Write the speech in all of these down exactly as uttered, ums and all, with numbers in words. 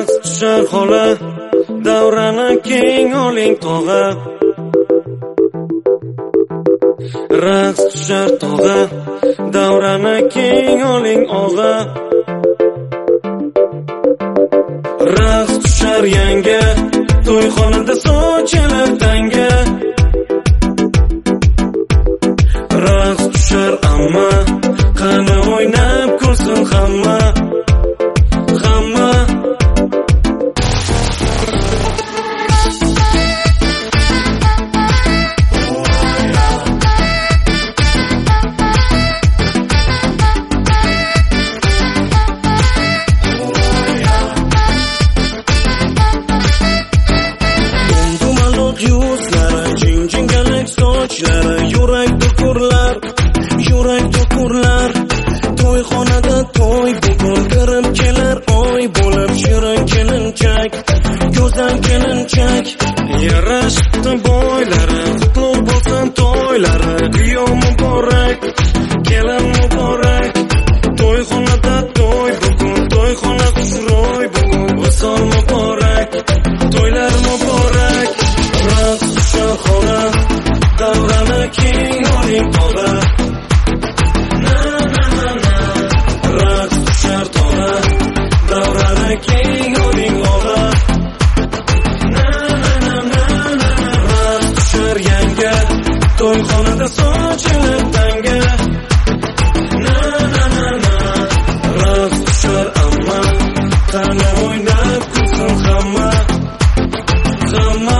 raqs tushar xola, davrani keng oling tog'a. Raqs tushar tog'a, davrani keng oling og'a. Raqs tushar yanga, to'yxonada sochilar tanga. Raqs tushar amma, qani o'ynab ko'rsin hamma. Hamma yurak to'kurlar, yurak to'kurlar. To'yxonada to'y bugun kirib kelar oy bo'lib shirin kelinchak, go'zal kelinchak. Yarashibdi boylari, qutlug' bo'lsin to'ylari. Kuyov muborak, kelin muborak. To'yxonada to'y bugun, to'yxona xushro'y bugun. Visol muborak, to'ylar muborak. Raqs tushar xola, davrani keng oling tog'a. Na na na na. Raqs tushar tog'a, davrani keng oling og'a. Na na na na na. Raqs tushar yanga, to'yxonada sochilar tanga. Na na na na. Raqs tushar amma, qani o'ynab ko'rsin hamma. Hamma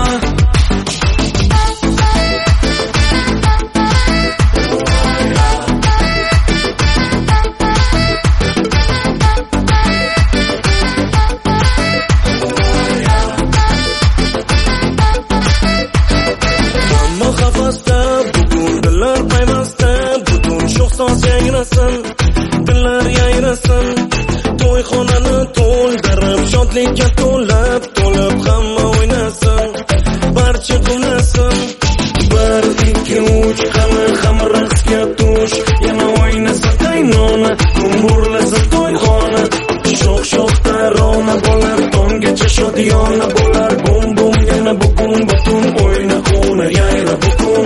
dillar yayrasin, to'yxonani to'ldirib, shodlikka to'lib, to'lib hamma o'ynasin, barcha quvnasin. Bir, ikki, uch, qani hamma raqsga tush, yana o'ynasin qaynona, kumburlasin to'yxona. Sho'x-sho'x tarona bo'lar, tonggacha shodiyona bo'lar. Bum bum yana bugun butun o'yna o'yna yayra bugun.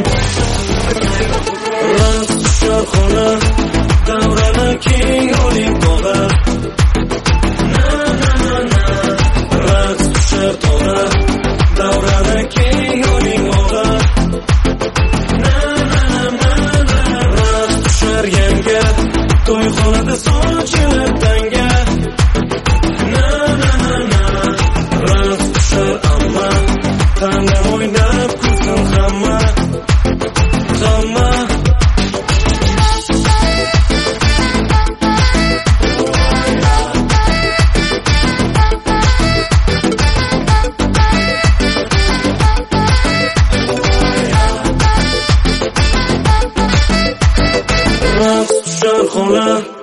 Raqs tushar xola, davrani keng oling tog'a. Na na na na. Raqs tushar tog'a, davrani keng oling og'a. Na na na na na. Raqs tushar yanga, to'yxonada sochilar tanga. Na na na na. Raqs tushar amma, qani o'ynab ko'rsin hamma. Hamma raqs tushar xola,